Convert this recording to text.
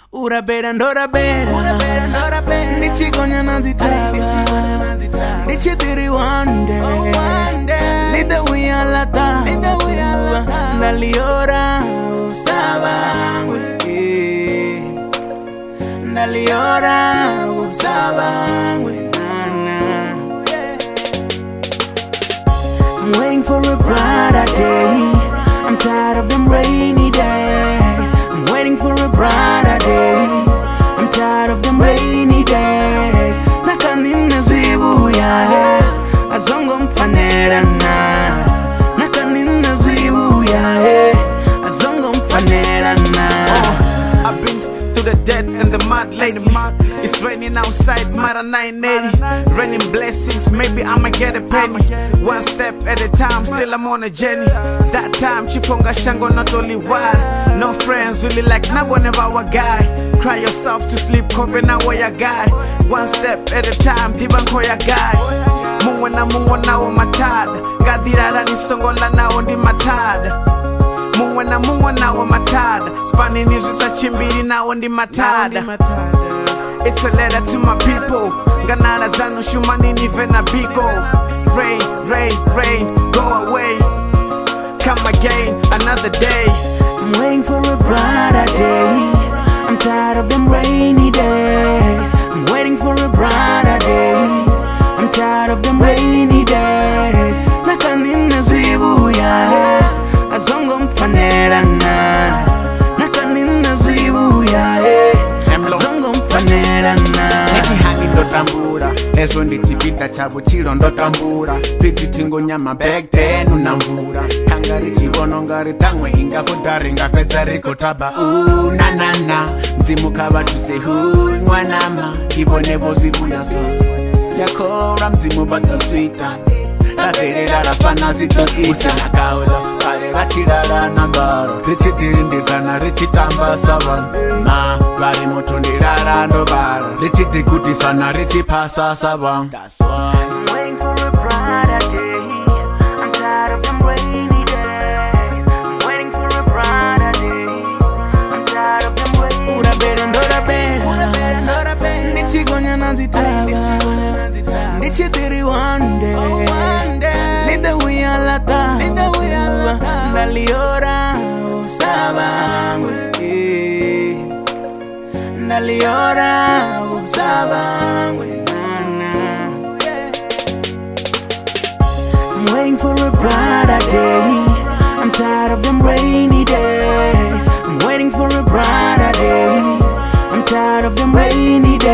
Urabera ndorabera Ndichigonya nazitaba Ndichidiri one day Nida uyalata Ndaliora usabangwe Ndaliora usabangwe I'm waiting for a brighter day. I'm tired of them rainy days. I'm waiting for a brighter day. I'm tired of them rainy days. Nakanina zwibu ya azongo mfanera na. Nakanina zwibu ya azongo mfanera na. I've been to the dead and the mud lady. It's raining outside, Mara 980. Raining blessings, maybe I'ma get a penny. One step at a time, still I'm on a journey. That time, Chifonga Shango not only wild. No friends, really like now whenever our guy. Cry yourself to sleep, copy now where your guy. One step at a time, dibanko ya guy. Muwana o matad. Gadirara ni songola na ondi matad. Muwana o matad. Spanning is just a chimbiri na ondi matad. It's a letter to my people. Ganara zanu shumani ni vena biko. Rain, go away. Come again, another day. I'm waiting for a brighter day. I'm tired of them rainy days. I'm waiting for a brighter day. I'm tired of them rainy days. Nakanina zwibu ya azongo mfanera na. Nakanina zwibu ya azongo mfanera na. Hani ndotambura lezo nditipita chabo chilo ndotambura piti tingo nyama back then unambura tangari chibono ngari tangwe inga kudari nga peza riko taba na mzimuka batuse mwanama ibone bozi buyaso yakora mzimu bataswita Taverera rafana zito usina kaula Kale rachirara nambaro Richidiri ndizana richitamba savan Na vari moto ndirara ndobaro Richidi kutisana richipasa savan That's why I'm waiting for a brighter day. I'm tired of them rainy days. I'm waiting for a brighter day. I'm tired of them rainy days. Urabera Ndichigonya nazitaba Ndichidiri one day Nida uyalata Ndaliora usabangwe Ndaliora usabangwe I'm waiting for a brighter day. I'm tired of them rainy days. I'm waiting for a brighter day. I'm tired of them rainy days.